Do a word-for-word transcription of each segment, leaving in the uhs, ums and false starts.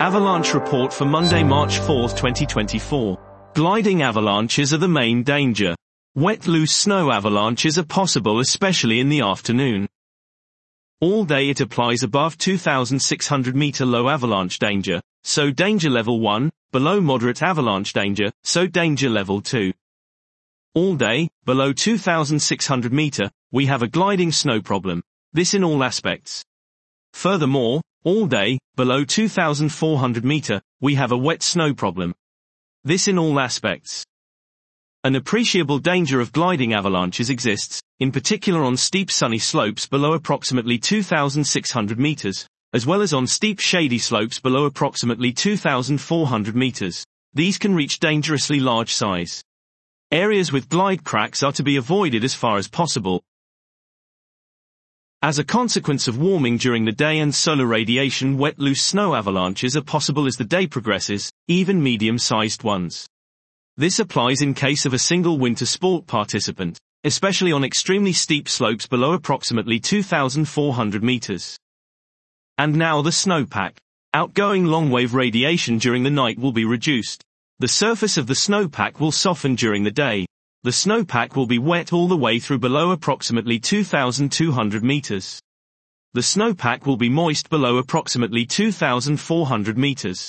Avalanche report for Monday, March fourth, twenty twenty-four. Gliding avalanches are the main danger. Wet, loose snow avalanches are possible, especially in the afternoon. All day it applies above two thousand six hundred meter low avalanche danger, so danger level one, below moderate avalanche danger, so danger level two. All day, below two thousand six hundred meter, we have a gliding snow problem. This in all aspects. Furthermore, all day, below two thousand four hundred meter, we have a wet snow problem. This in all aspects. An appreciable danger of gliding avalanches exists, in particular on steep sunny slopes below approximately two thousand six hundred meters, as well as on steep shady slopes below approximately two thousand four hundred meters. These can reach dangerously large size. Areas with glide cracks are to be avoided as far as possible. As a consequence of warming during the day and solar radiation, wet, loose snow avalanches are possible as the day progresses, even medium-sized ones. This applies in case of a single winter sport participant, especially on extremely steep slopes below approximately two thousand four hundred meters. And now the snowpack. Outgoing long-wave radiation during the night will be reduced. The surface of the snowpack will soften during the day. The snowpack will be wet all the way through below approximately two thousand two hundred meters. The snowpack will be moist below approximately two thousand four hundred meters.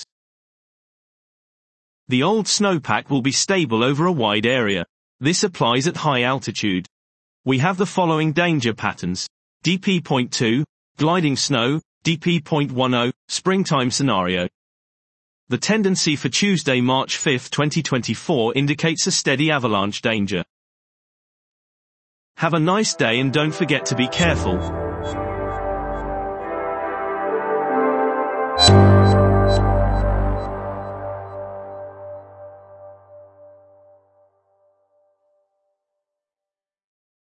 The old snowpack will be stable over a wide area. This applies at high altitude. We have the following danger patterns. D P zero point two, gliding snow, D P zero point ten, springtime scenario. The tendency for Tuesday, March fifth, twenty twenty-four indicates a steady avalanche danger. Have a nice day and don't forget to be careful.